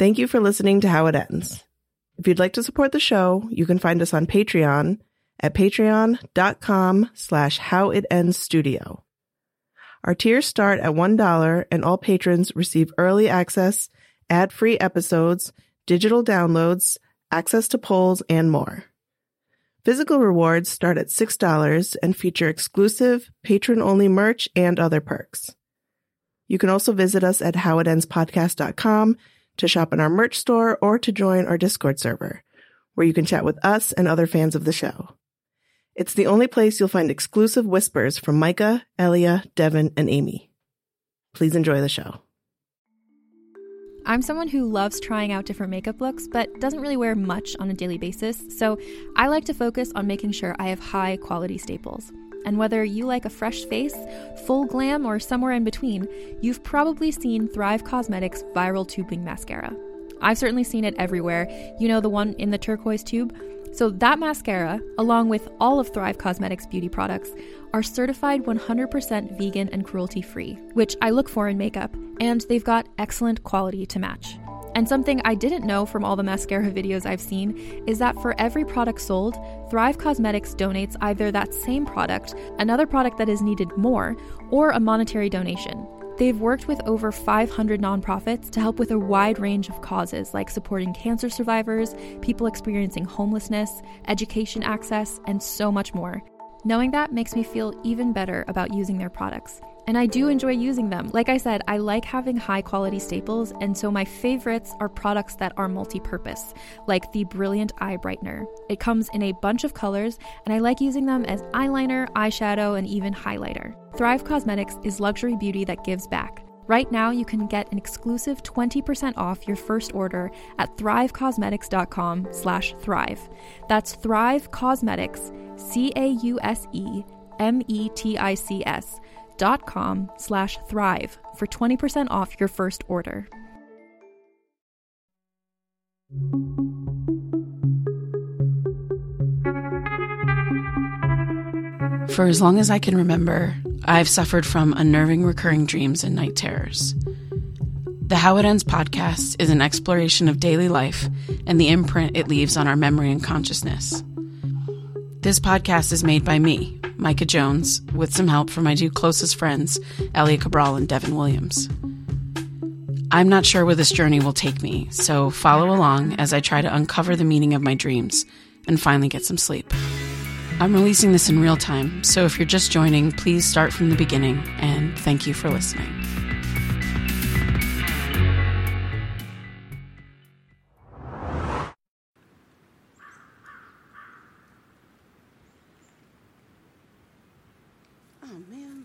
Thank you for listening to How It Ends. If you'd like to support the show, you can find us on Patreon at patreon.com/howitendsstudio. Our tiers start at $1, and all patrons receive early access, ad-free episodes, digital downloads, access to polls, and more. Physical rewards start at $6 and feature exclusive, patron-only merch and other perks. You can also visit us at howitendspodcast.com to shop in our merch store or to join our Discord server, where you can chat with us and other fans of the show. It's the only place you'll find exclusive whispers from Micah, Elia, Devin, and Amy. Please enjoy the show. I'm someone who loves trying out different makeup looks, but doesn't really wear much on a daily basis, so I like to focus on making sure I have high quality staples. And whether you like a fresh face, full glam, or somewhere in between, you've probably seen Thrive Causemetics Viral Tubing Mascara. I've certainly seen it everywhere. You know, the one in the turquoise tube? So that mascara, along with all of Thrive Causemetics beauty products, are certified 100% vegan and cruelty-free, which I look for in makeup, and they've got excellent quality to match. And something I didn't know from all the mascara videos I've seen is that for every product sold, Thrive Causemetics donates either that same product, another product that is needed more, or a monetary donation. They've worked with over 500 nonprofits to help with a wide range of causes like supporting cancer survivors, people experiencing homelessness, education access, and so much more. Knowing that makes me feel even better about using their products. And I do enjoy using them. Like I said, I like having high quality staples, and so my favorites are products that are multi-purpose, like the Brilliant Eye Brightener. It comes in a bunch of colors, and I like using them as eyeliner, eyeshadow, and even highlighter. Thrive Causemetics is luxury beauty that gives back. Right now, you can get an exclusive 20% off your first order at thrivecausemetics.com/thrive. That's Thrive Causemetics, CAUSEMETICS.com/thrive for 20% off your first order. For as long as I can remember, I've suffered from unnerving recurring dreams and night terrors. The How It Ends podcast is an exploration of daily life and the imprint it leaves on our memory and consciousness. This podcast is made by me, Micah Jones, with some help from my two closest friends, Elia Cabral and Devin Williams. I'm not sure where this journey will take me, so follow along as I try to uncover the meaning of my dreams and finally get some sleep. I'm releasing this in real time, so if you're just joining, please start from the beginning, and thank you for listening. Oh, man.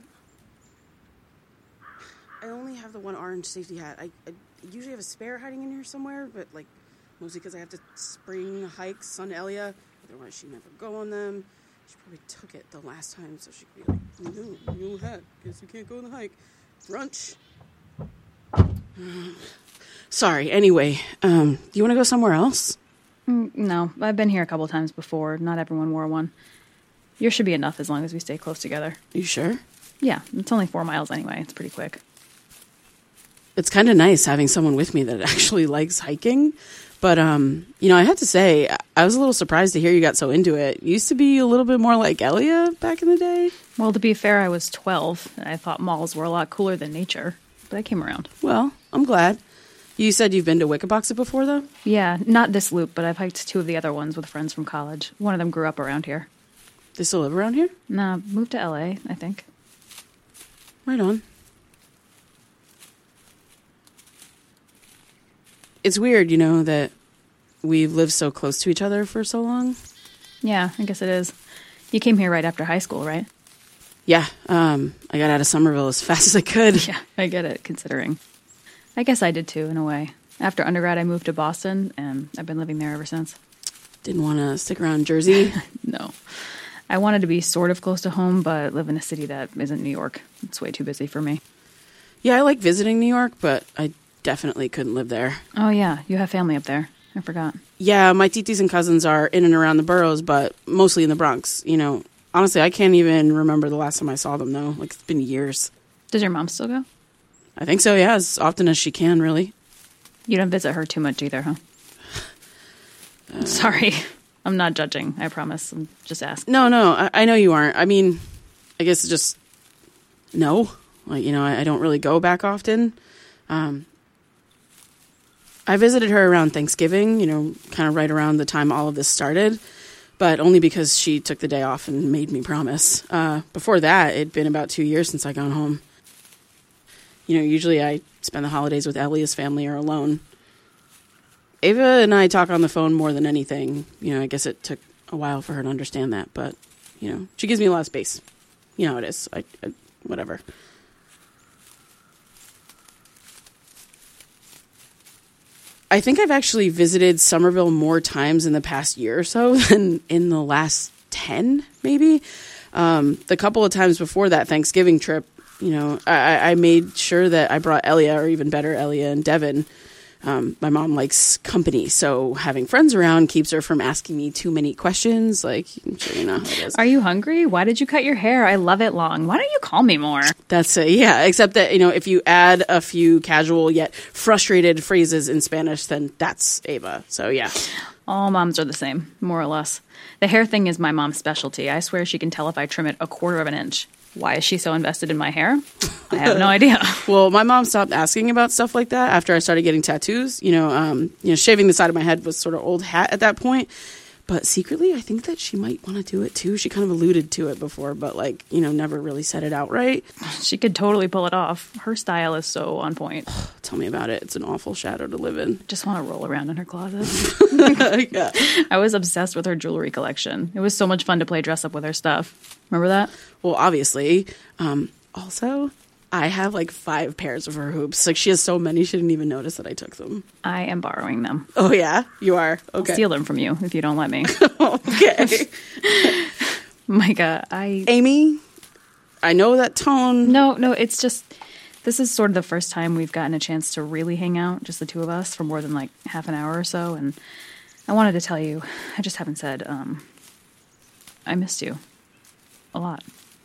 I only have the one orange safety hat. I usually have a spare hiding in here somewhere, but, mostly because I have to spring hikes on Elia. Otherwise, she'd never go on them. She probably took it the last time, so she could be like, no hat. Guess you can't go on the hike. Brunch. Sorry, anyway. Do you want to go somewhere else? No, I've been here a couple times before. Not everyone wore one. Yours should be enough as long as we stay close together. You sure? Yeah, it's only 4 miles anyway. It's pretty quick. It's kind of nice having someone with me that actually likes hiking. But, I have to say, I was a little surprised to hear you got so into it. You used to be a little bit more like Elia back in the day. Well, to be fair, I was 12, and I thought malls were a lot cooler than nature. But I came around. Well, I'm glad. You said you've been to Wickaboxit before, though? Yeah, not this loop, but I've hiked 2 of the other ones with friends from college. One of them grew up around here. They still live around here? Nah, moved to L.A., I think. Right on. It's weird, that we've lived so close to each other for so long. Yeah, I guess it is. You came here right after high school, right? Yeah, I got out of Somerville as fast as I could. Yeah, I get it, considering. I guess I did too, in a way. After undergrad, I moved to Boston, and I've been living there ever since. Didn't want to stick around Jersey? No. I wanted to be sort of close to home, but live in a city that isn't New York. It's way too busy for me. Yeah, I like visiting New York, but I definitely couldn't live there. Oh, yeah. You have family up there. I forgot. Yeah, my titis and cousins are in and around the boroughs, but mostly in the Bronx. Honestly, I can't even remember the last time I saw them, though. It's been years. Does your mom still go? I think so, yeah, as often as she can, really. You don't visit her too much either, huh? Sorry. I'm not judging, I promise. I'm just asking. No, I know you aren't. I mean, I guess it's just no. Like, you know, I don't really go back often. I visited her around Thanksgiving, you know, kind of right around the time all of this started, but only because she took the day off and made me promise. Before that, it'd been about 2 years since I gone home. You know, usually I spend the holidays with Elia's family or alone. Ava and I talk on the phone more than anything. You know, I guess it took a while for her to understand that, but, you know, she gives me a lot of space. You know how it is. Whatever. I think I've actually visited Somerville more times in the past year or so than in the last 10, maybe. The couple of times before that Thanksgiving trip, you know, I made sure that I brought Elia, or even better, Elia and Devin. My mom likes company, so having friends around keeps her from asking me too many questions. Like, I'm sure you know how it is. Are you hungry? Why did you cut your hair? I love it long. Why don't you call me more? That's it. Yeah, except that, you know, if you add a few casual yet frustrated phrases in Spanish, then that's Ava. So, yeah. All moms are the same, more or less. The hair thing is my mom's specialty. I swear she can tell if I trim it 1/4 of an inch. Why is she so invested in my hair? I have no idea. Well, my mom stopped asking about stuff like that after I started getting tattoos. You know, shaving the side of my head was sort of old hat at that point. But secretly, I think that she might want to do it too. She kind of alluded to it before, but like, you know, never really said it outright. She could totally pull it off. Her style is so on point. Tell me about it. It's an awful shadow to live in. Just want to roll around in her closet. Yeah. I was obsessed with her jewelry collection. It was so much fun to play dress up with her stuff. Remember that? Well, obviously. Also, I have like 5 pairs of her hoops. Like, she has so many, she didn't even notice that I took them. I am borrowing them. Oh, yeah? You are? Okay. I'll steal them from you if you don't let me. Okay. Micah, Amy, I know that tone. No, it's just, this is sort of the first time we've gotten a chance to really hang out, just the two of us, for more than like half an hour or so, and I wanted to tell you, I just haven't said, I missed you. A lot.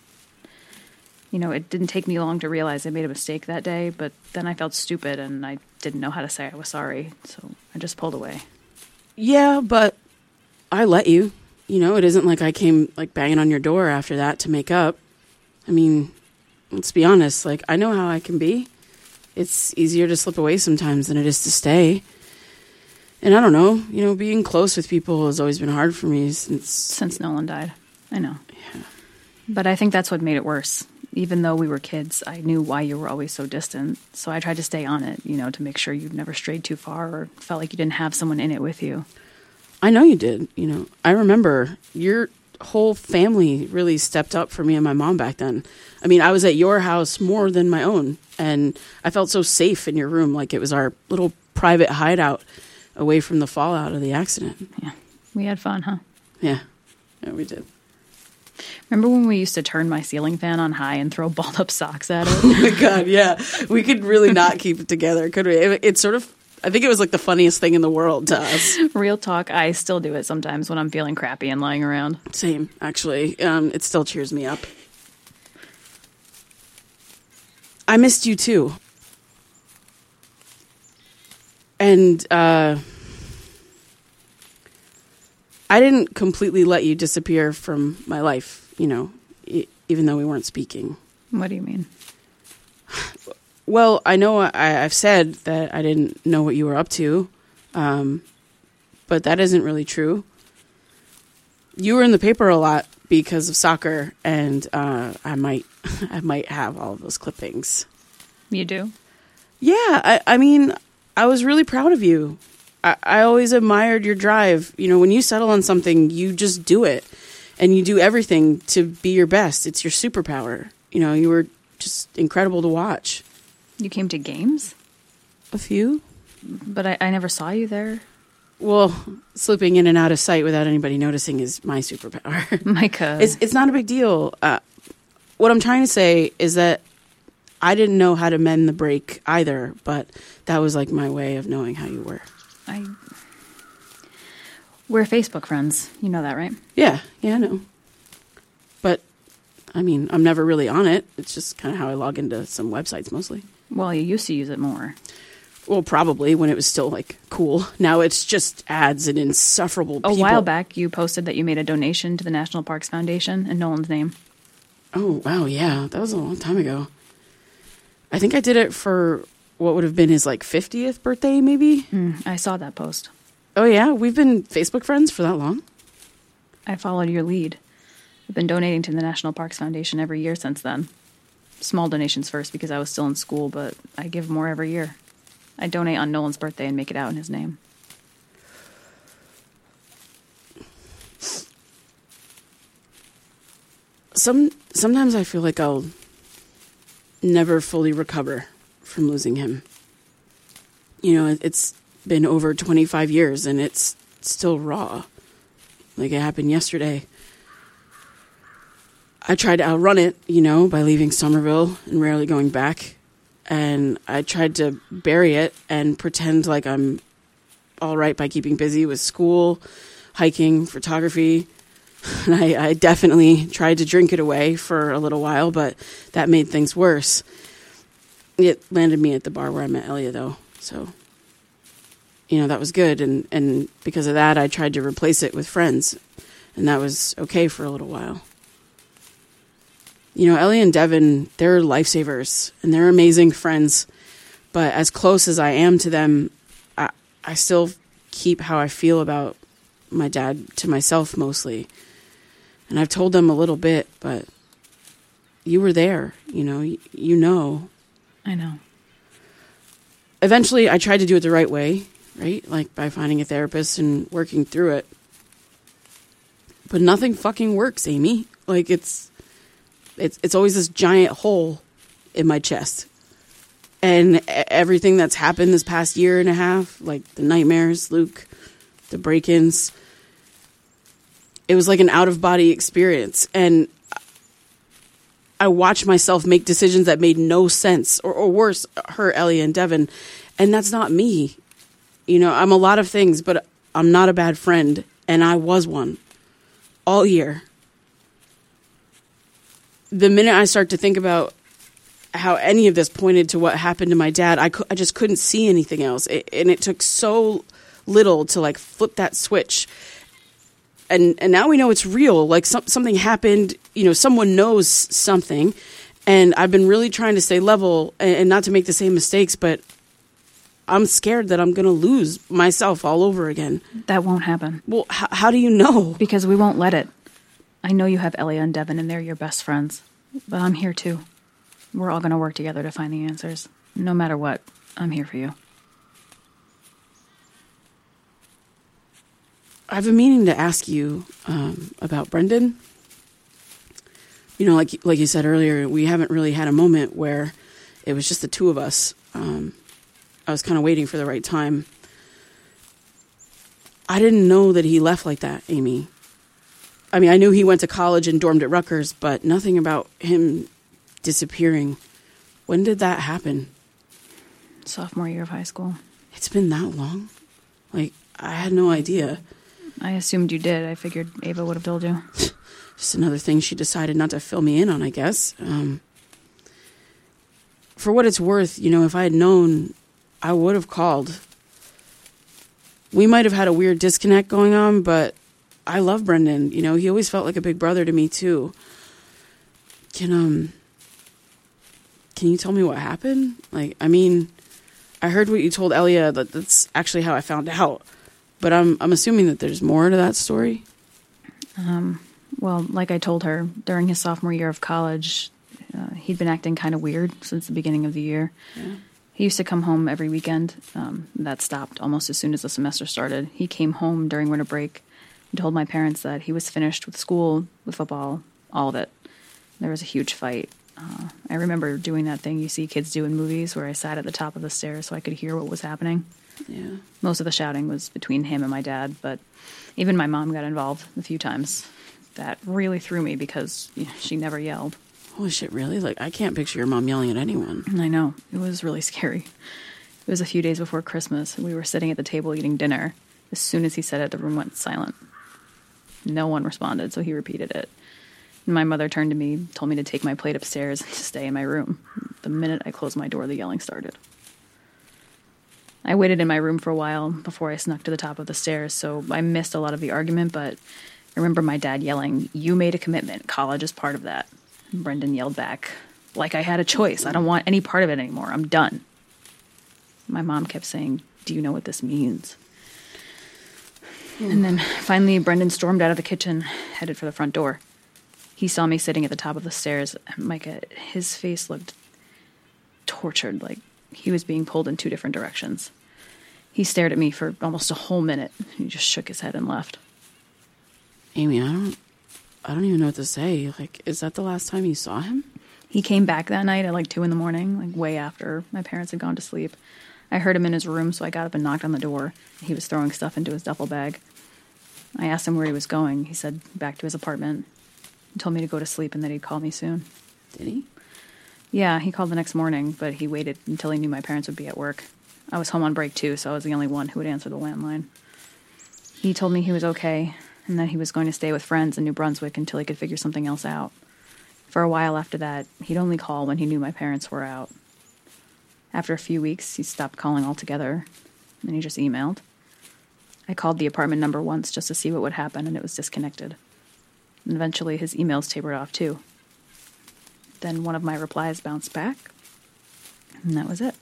You know, it didn't take me long to realize I made a mistake that day, but then I felt stupid and I didn't know how to say I was sorry, so I just pulled away. Yeah, but I let you. You know, it isn't like I came like banging on your door after that to make up. I mean, let's be honest, like, I know how I can be. It's easier to slip away sometimes than it is to stay. And I don't know, you know, being close with people has always been hard for me since Nolan died. I know. Yeah. But I think that's what made it worse. Even though we were kids, I knew why you were always so distant. So I tried to stay on it, you know, to make sure you never strayed too far or felt like you didn't have someone in it with you. I know you did. You know, I remember your whole family really stepped up for me and my mom back then. I mean, I was at your house more than my own, and I felt so safe in your room, like it was our little private hideout away from the fallout of the accident. Yeah. We had fun, huh? Yeah, we did. Remember when we used to turn my ceiling fan on high and throw balled up socks at it? Oh my God, yeah. We could really not keep it together, could we? It's sort of, I think it was like the funniest thing in the world to us. Real talk, I still do it sometimes when I'm feeling crappy and lying around. Same, actually. It still cheers me up. I missed you too. And I didn't completely let you disappear from my life, you know, even though we weren't speaking. What do you mean? Well, I know I've said that I didn't know what you were up to, but that isn't really true. You were in the paper a lot because of soccer, and I might have all of those clippings. You do? Yeah, I mean, I was really proud of you. I always admired your drive. You know, when you settle on something, you just do it. And you do everything to be your best. It's your superpower. You know, you were just incredible to watch. You came to games? A few. But I never saw you there. Well, slipping in and out of sight without anybody noticing is my superpower. Micah. It's not a big deal. What I'm trying to say is that I didn't know how to mend the break either, but that was like my way of knowing how you were. We're Facebook friends. You know that, right? Yeah, I know. But, I mean, I'm never really on it. It's just kind of how I log into some websites mostly. Well, you used to use it more. Well, probably when it was still like cool. Now it's just ads and insufferable people. A while back, you posted that you made a donation to the National Parks Foundation in Nolan's name. Oh, wow. Yeah. That was a long time ago. I think I did it for what would have been his like 50th birthday, maybe. I saw that post. Oh, yeah. We've been Facebook friends for that long. I followed your lead. I've been donating to the National Parks Foundation every year since then. Small donations first because I was still in school, but I give more every year. I donate on Nolan's birthday and make it out in his name. Sometimes I feel like I'll never fully recover from losing him. You know, it's been over 25 years and it's still raw. Like it happened yesterday. I tried to outrun it, you know, by leaving Somerville and rarely going back. And I tried to bury it and pretend like I'm all right by keeping busy with school, hiking, photography. And I definitely tried to drink it away for a little while, but that made things worse. It landed me at the bar where I met Elia, though. So, you know, that was good. And because of that, I tried to replace it with friends. And that was okay for a little while. You know, Ellie and Devin, they're lifesavers and they're amazing friends. But as close as I am to them, I still keep how I feel about my dad to myself mostly. And I've told them a little bit, but you were there, you know, you know. I know. Eventually, I tried to do it the right way, right? Like by finding a therapist and working through it. But nothing fucking works, Amy. Like it's always this giant hole in my chest. And everything that's happened this past year and a half, like the nightmares, Luke, the break-ins, it was like an out-of-body experience. And I watched myself make decisions that made no sense, or worse, hurt Ellie and Devin. And that's not me. You know, I'm a lot of things, but I'm not a bad friend. And I was one all year. The minute I start to think about how any of this pointed to what happened to my dad, I just couldn't see anything else. And it took so little to like flip that switch. And now we know it's real. Like something happened, you know, someone knows something. And I've been really trying to stay level and not to make the same mistakes, but I'm scared that I'm going to lose myself all over again. That won't happen. Well, how do you know? Because we won't let it. I know you have Ellie and Devin and they're your best friends, but I'm here too. We're all going to work together to find the answers. No matter what, I'm here for you. I've been meaning to ask you about Brendan. You know, like you said earlier, we haven't really had a moment where it was just the two of us. I was kind of waiting for the right time. I didn't know that he left like that, Amy. I mean, I knew he went to college and dormed at Rutgers, but nothing about him disappearing. When did that happen? Sophomore year of high school. It's been that long? Like, I had no idea. I assumed you did. I figured Ava would have told you. Just another thing she decided not to fill me in on, I guess. For what it's worth, you know, if I had known, I would have called. We might have had a weird disconnect going on, but I love Brendan. You know, he always felt like a big brother to me, too. Can you tell me what happened? Like, I mean, I heard what you told Elia, that's actually how I found out. But I'm assuming that there's more to that story. Well, like I told her, during his sophomore year of college, he'd been acting kind of weird since the beginning of the year. Yeah. He used to come home every weekend. That stopped almost as soon as the semester started. He came home during winter break and told my parents that he was finished with school, with football, all of it. There was a huge fight. I remember doing that thing you see kids do in movies where I sat at the top of the stairs so I could hear what was happening. Yeah. Most of the shouting was between him and my dad, but even my mom got involved a few times. That really threw me because she never yelled. Holy shit, really? Like, I can't picture your mom yelling at anyone. I know. It was really scary. It was a few days before Christmas, and we were sitting at the table eating dinner. As soon as he said it, the room went silent. No one responded, so he repeated it. And my mother turned to me, told me to take my plate upstairs and to stay in my room. The minute I closed my door, the yelling started. I waited in my room for a while before I snuck to the top of the stairs, so I missed a lot of the argument, but I remember my dad yelling, "You made a commitment. College is part of that." And Brendan yelled back, like I had a choice. I don't want any part of it anymore. I'm done. My mom kept saying, "Do you know what this means?" And then finally Brendan stormed out of the kitchen, headed for the front door. He saw me sitting at the top of the stairs. Micah, his face looked tortured, like he was being pulled in two different directions. He stared at me for almost a whole minute. He just shook his head and left. Amy, I don't even know what to say. Like, is that the last time you saw him? He came back that night at like 2 a.m, like way after my parents had gone to sleep. I heard him in his room, so I got up and knocked on the door. He was throwing stuff into his duffel bag. I asked him where he was going. He said back to his apartment. He told me to go to sleep and that he'd call me soon. Did he? Yeah, he called the next morning, but he waited until he knew my parents would be at work. I was home on break too, so I was the only one who would answer the landline. He told me he was okay, and that he was going to stay with friends in New Brunswick until he could figure something else out. For a while after that, he'd only call when he knew my parents were out. After a few weeks, he stopped calling altogether, and he just emailed. I called the apartment number once just to see what would happen, and it was disconnected. And eventually his emails tapered off too. Then one of my replies bounced back, and that was it.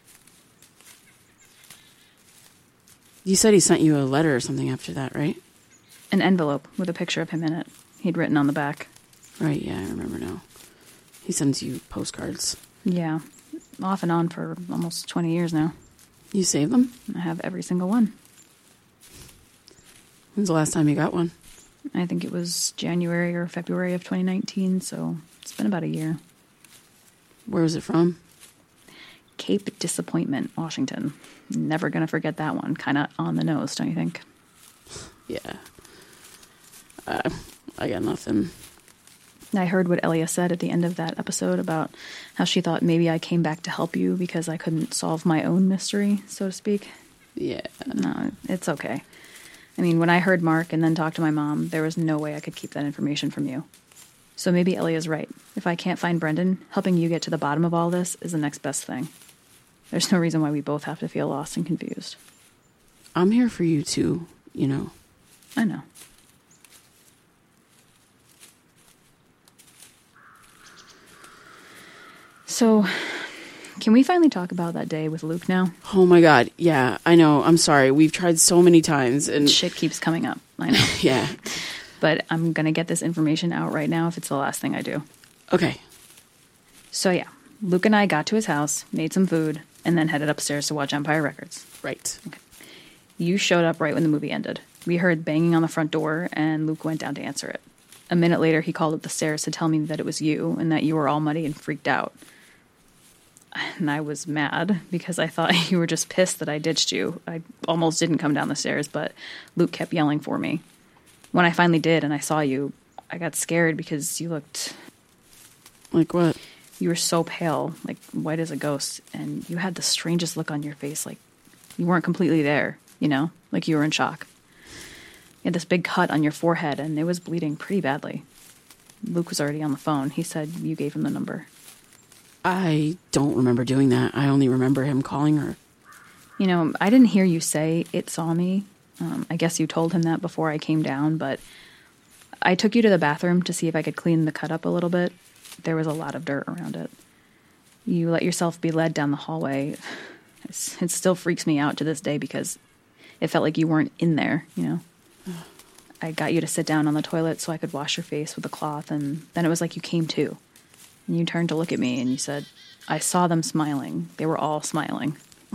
You said he sent you a letter or something after that, right? An envelope with a picture of him in it. He'd written on the back. Right, yeah, I remember now. He sends you postcards. Yeah, off and on for almost 20 years now. You saved them? I have every single one. When's the last time you got one? I think it was January or February of 2019, so it's been about a year. Where was it from? Cape Disappointment, Washington. Never gonna forget that one. Kind of on the nose, don't you think? Yeah. I got nothing. I heard what Elia said at the end of that episode about how she thought maybe I came back to help you because I couldn't solve my own mystery, so to speak. Yeah. No, it's okay. I mean, when I heard Mark and then talked to my mom, there was no way I could keep that information from you. So maybe Elia's right. If I can't find Brendan, helping you get to the bottom of all this is the next best thing. There's no reason why we both have to feel lost and confused. I'm here for you too, you know. I know. So, can we finally talk about that day with Luke now? Oh my God, yeah, I know. I'm sorry. We've tried so many times and... Shit keeps coming up. I know. Yeah. But I'm going to get this information out right now if it's the last thing I do. Okay. So yeah, Luke and I got to his house, made some food, and then headed upstairs to watch Empire Records. Right. Okay. You showed up right when the movie ended. We heard banging on the front door, and Luke went down to answer it. A minute later, he called up the stairs to tell me that it was you, and that you were all muddy and freaked out. And I was mad, because I thought you were just pissed that I ditched you. I almost didn't come down the stairs, but Luke kept yelling for me. When I finally did, and I saw you, I got scared because you looked... Like what? You were so pale, like white as a ghost, and you had the strangest look on your face, like you weren't completely there, you know? Like you were in shock. You had this big cut on your forehead, and it was bleeding pretty badly. Luke was already on the phone. He said you gave him the number. I don't remember doing that. I only remember him calling her. You know, I didn't hear you say it saw me. I guess you told him that before I came down, but I took you to the bathroom to see if I could clean the cut up a little bit. There was a lot of dirt around it. You let yourself be led down the hallway. It still freaks me out to this day because it felt like you weren't in there, you know? I got you to sit down on the toilet so I could wash your face with a cloth, and then it was like you came to. And you turned to look at me and you said, "I saw them smiling. They were all smiling."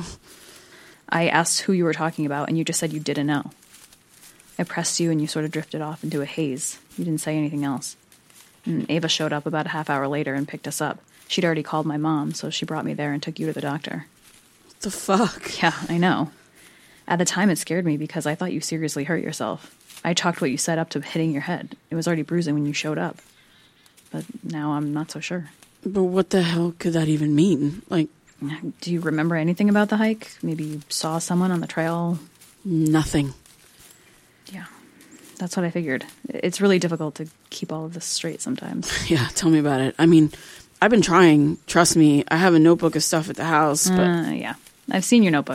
I asked who you were talking about, and you just said you didn't know. I pressed you and you sort of drifted off into a haze. You didn't say anything else. And Ava showed up about a half hour later and picked us up. She'd already called my mom, so she brought me there and took you to the doctor. What the fuck? Yeah, I know. At the time, it scared me because I thought you seriously hurt yourself. I chalked what you said up to hitting your head. It was already bruising when you showed up. But now I'm not so sure. But what the hell could that even mean? Like... Do you remember anything about the hike? Maybe you saw someone on the trail? Nothing. Yeah, that's what I figured. It's really difficult to keep all of this straight sometimes. Yeah, tell me about it. I mean, I've been trying. Trust me, I have a notebook of stuff at the house, but... Yeah, I've seen your notebooks.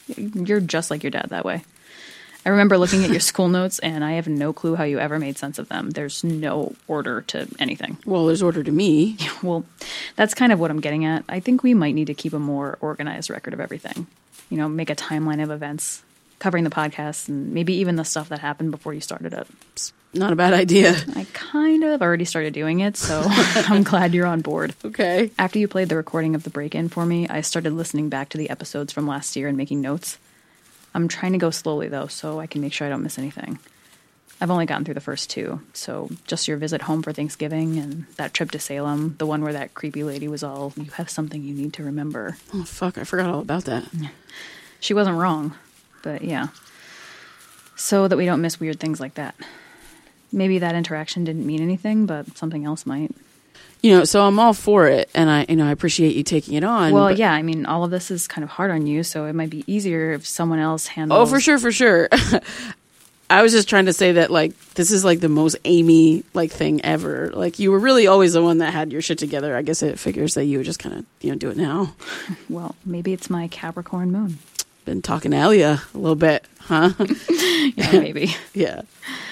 You're just like your dad that way. I remember looking at your school notes, and I have no clue how you ever made sense of them. There's no order to anything. Well, there's order to me. Well, that's kind of what I'm getting at. I think we might need to keep a more organized record of everything. You know, make a timeline of events, covering the podcast, and maybe even the stuff that happened before you started it. Not a bad idea. I kind of already started doing it, so I'm glad you're on board. Okay. After you played the recording of the break-in for me, I started listening back to the episodes from last year and making notes. I'm trying to go slowly, though, so I can make sure I don't miss anything. I've only gotten through the first 2, so just your visit home for Thanksgiving and that trip to Salem, the one where that creepy lady was all, "You have something you need to remember." Oh, fuck, I forgot all about that. She wasn't wrong, but yeah. So that we don't miss weird things like that. Maybe that interaction didn't mean anything, but something else might. So I'm all for it, and I appreciate you taking it on. Well, yeah, I mean, all of this is kind of hard on you, so it might be easier if someone else handles... Oh, for sure. I was just trying to say that, like, this is, like, the most Amy, like, thing ever. Like, you were really always the one that had your shit together. I guess it figures that you would just kind of, do it now. Well, maybe it's my Capricorn moon. Been talking to Elia a little bit, huh? Yeah, maybe. Yeah.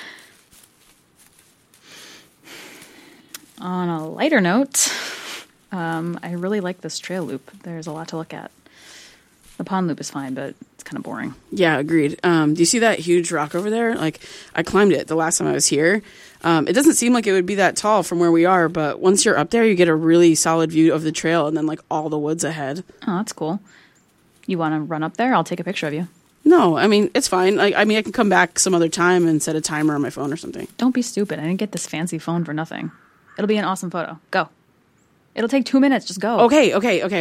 On a lighter note, I really like this trail loop. There's a lot to look at. The pond loop is fine, but it's kind of boring. Yeah, agreed. Do you see that huge rock over there? Like, I climbed it the last time I was here. It doesn't seem like it would be that tall from where we are, but once you're up there, you get a really solid view of the trail and then, like, all the woods ahead. Oh, that's cool. You want to run up there? I'll take a picture of you. No, I mean, it's fine. Like, I mean, I can come back some other time and set a timer on my phone or something. Don't be stupid. I didn't get this fancy phone for nothing. It'll be an awesome photo. Go. It'll take 2 minutes. Just go. Okay.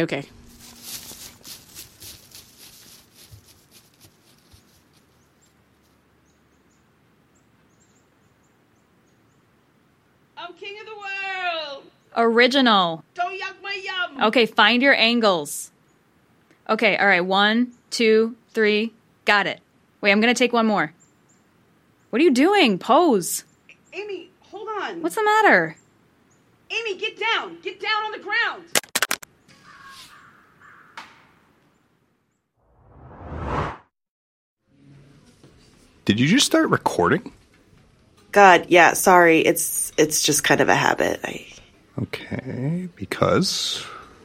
I'm king of the world. Original. Don't yuck my yum. Okay, find your angles. Okay, all right. 1, 2, 3. Got it. Wait, I'm going to take one more. What are you doing? Pose. Amy, hold on. What's the matter? Amy, get down. Get down on the ground. Did you just start recording? God, yeah, sorry. It's just kind of a habit. Okay, because?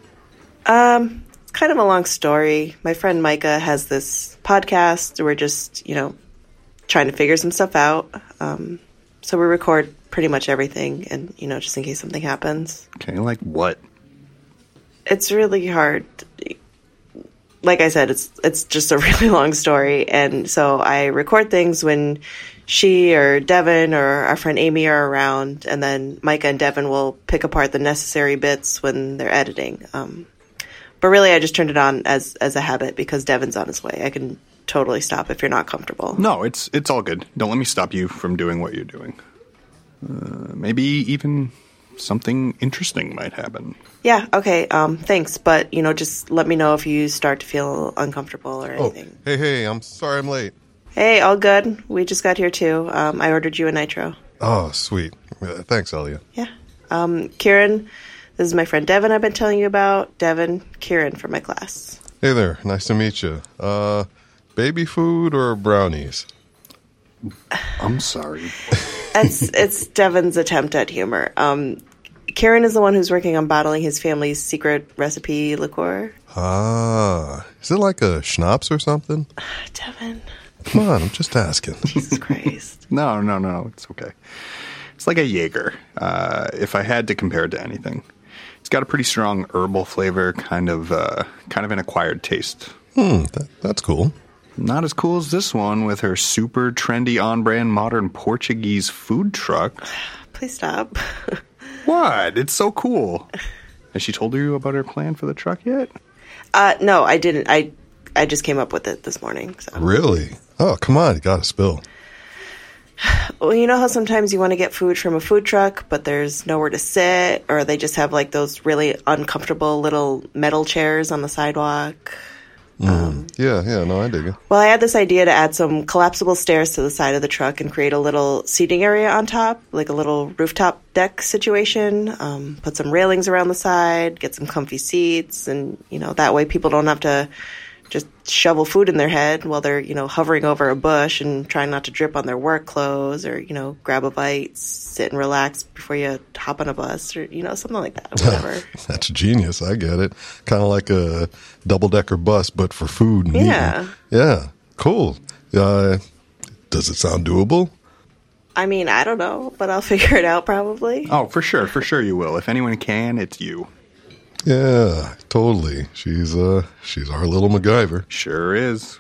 It's kind of a long story. My friend Micah has this podcast. We're just, trying to figure some stuff out. So we record pretty much everything and, just in case something happens. Okay, like what? It's really hard. Like I said, it's just a really long story. And so I record things when she or Devin or our friend Amy are around, and then Micah and Devin will pick apart the necessary bits when they're editing. But really, I just turned it on as a habit because Devin's on his way. I can totally stop if you're not comfortable. No, it's all good. Don't let me stop you from doing what you're doing. Maybe even something interesting might happen. Yeah, okay, thanks. But, just let me know if you start to feel uncomfortable or anything. Oh, hey, I'm sorry I'm late. Hey, all good. We just got here, too. I ordered you a nitro. Oh, sweet. Thanks, Elia. Yeah. Kieran, this is my friend Devin I've been telling you about. Devin, Kieran from my class. Hey there, nice to meet you. Baby food or brownies? I'm sorry. It's Devin's attempt at humor. Kieran is the one who's working on bottling his family's secret recipe liqueur. Is it like a schnapps or something? Devin. Come on, I'm just asking. Jesus Christ. No, it's okay. It's like a Jaeger, if I had to compare it to anything. It's got a pretty strong herbal flavor, kind of an acquired taste. That's cool. Not as cool as this one with her super trendy, on-brand, modern Portuguese food truck. Please stop. What? It's so cool. Has she told you about her plan for the truck yet? No, I didn't. I just came up with it this morning. So. Really? Oh, come on, you gotta spill. Well, you know how sometimes you want to get food from a food truck, but there's nowhere to sit, or they just have like those really uncomfortable little metal chairs on the sidewalk? Yeah, no, I dig it. Well, I had this idea to add some collapsible stairs to the side of the truck and create a little seating area on top, like a little rooftop deck situation. Put some railings around the side, get some comfy seats, and, that way people don't have to just shovel food in their head while they're, hovering over a bush and trying not to drip on their work clothes, or, grab a bite, sit and relax before you hop on a bus, or, something like that, whatever. That's genius. I get it. Kind of like a double-decker bus, but for food and Yeah. eating. Yeah, cool. Does it sound doable? I mean, I don't know, but I'll figure it out probably. Oh, for sure you will. If anyone can, it's you. Yeah, totally. She's our little MacGyver. Sure is.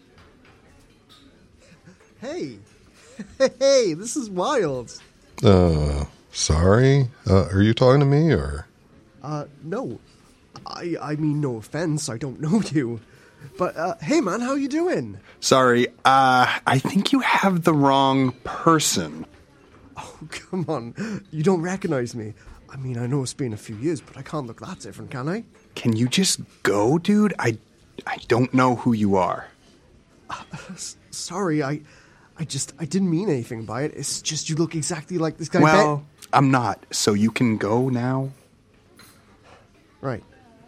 Hey, hey, this is wild. Sorry. Are you talking to me or? No, I mean no offense. I don't know you, but hey, man, how you doing? Sorry, I think you have the wrong person. Oh, come on, you don't recognize me. I mean, I know it's been a few years, but I can't look that different, can I? Can you just go, dude? I don't know who you are. Sorry, I didn't mean anything by it. It's just you look exactly like this guy. Well, I'm not, so you can go now. Right.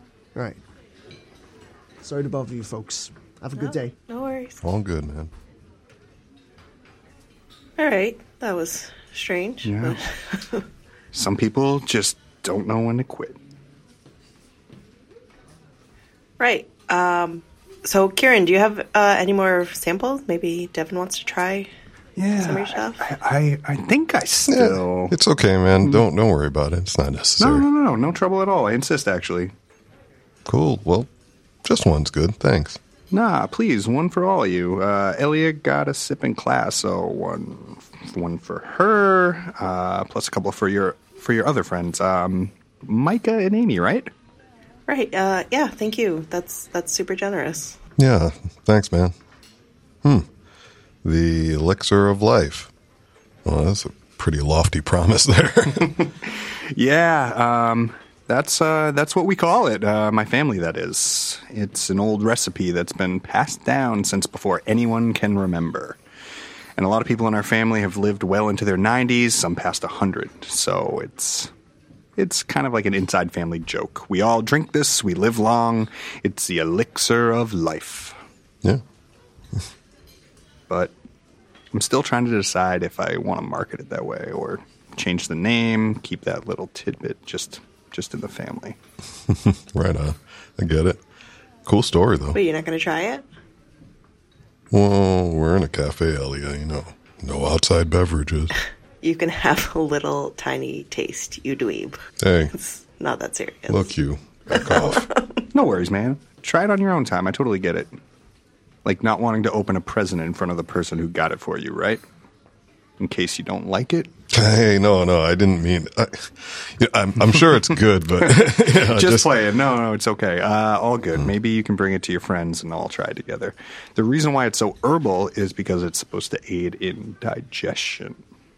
Sorry to bother you folks. Have a good day. No worries. All good, man. All right. That was strange. Yeah. Some people just don't know when to quit. Right. So, Kieran, do you have any more samples? Maybe Devin wants to try some of your stuff? I think I still... Yeah, it's okay, man. Don't worry about it. It's not necessary. No trouble at all. I insist, actually. Cool. Well, just one's good. Thanks. Nah, please, one for all of you. Elia got a sip in class, so one for her, plus a couple for your other friends, Micah and Amy, right? Right. Yeah. Thank you. That's super generous. Yeah. Thanks, man. The elixir of life. Well, that's a pretty lofty promise there. Yeah. That's what we call it. My family, that is. It's an old recipe that's been passed down since before anyone can remember. And a lot of people in our family have lived well into their 90s, some past 100. So it's kind of like an inside family joke. We all drink this, we live long. It's the elixir of life. Yeah. But I'm still trying to decide if I want to market it that way or change the name, keep that little tidbit just in the family. Right on. I get it. Cool story, though. Wait, you're not going to try it? Well, we're in a cafe, Elia, no outside beverages. You can have a little tiny taste, you dweeb. Hey. It's not that serious. Look, you. Back off. No worries, man. Try it on your own time. I totally get it. Like not wanting to open a present in front of the person who got it for you, right? In case you don't like it. Hey, no, I didn't mean... I'm sure it's good, but... Just play it. No, it's okay. All good. Maybe you can bring it to your friends and all try it together. The reason why it's so herbal is because it's supposed to aid in digestion.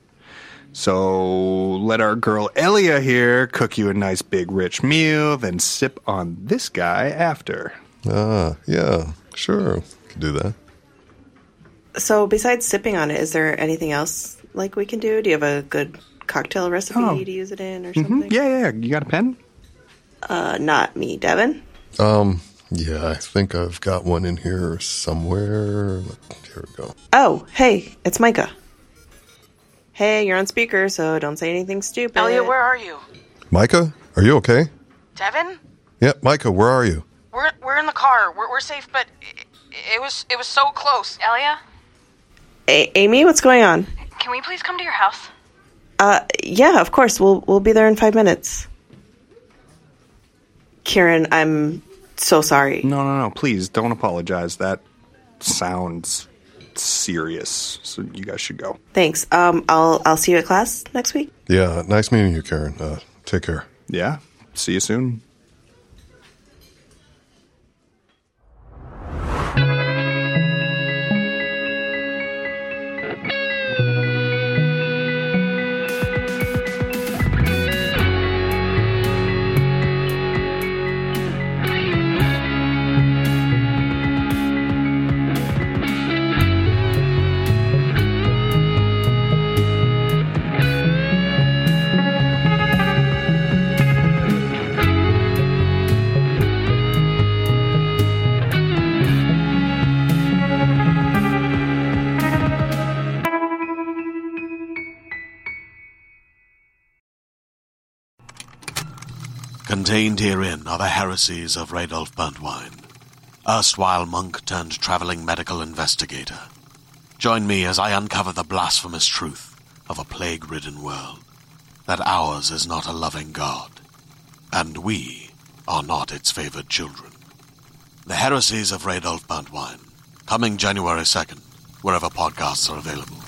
So let our girl Elia here cook you a nice big rich meal, then sip on this guy after. Yeah, sure. Could do that. So besides sipping on it, is there anything else like we can do? Do you have a good cocktail recipe to use it in or something? Yeah. You got a pen? Not me, Devin. Yeah, I think I've got one in here somewhere. Here we go. Oh, hey, it's Micah. Hey, you're on speaker, so don't say anything stupid. Elia, where are you? Micah, are you okay? Devin? Yeah, Micah, where are you? We're in the car. We're safe, but it was so close. Elia? Amy, what's going on? Can we please come to your house? Yeah, of course. We'll be there in 5 minutes. Kieran, I'm so sorry. No. Please don't apologize. That sounds serious. So you guys should go. Thanks. I'll see you at class next week. Yeah, nice meeting you, Karen. Take care. Yeah. See you soon. Contained herein are the heresies of Radolf Burntwine, erstwhile monk turned traveling medical investigator. Join me as I uncover the blasphemous truth of a plague-ridden world, that ours is not a loving God, and we are not its favored children. The heresies of Radolf Burntwine, coming January 2nd, wherever podcasts are available.